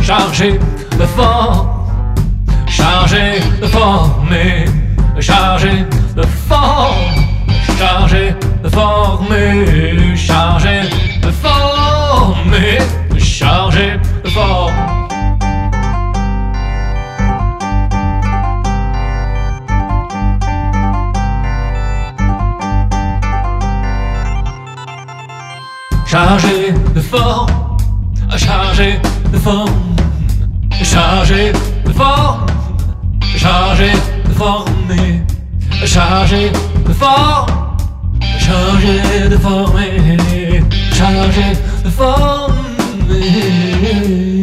chargé de forme, chargé de former, chargé de forme, chargé de former, chargé de former, chargé de forme. Chargé de forme, chargé de forme, chargé de forme, chargé de former, chargé de forme, chargé de former, chargé de former.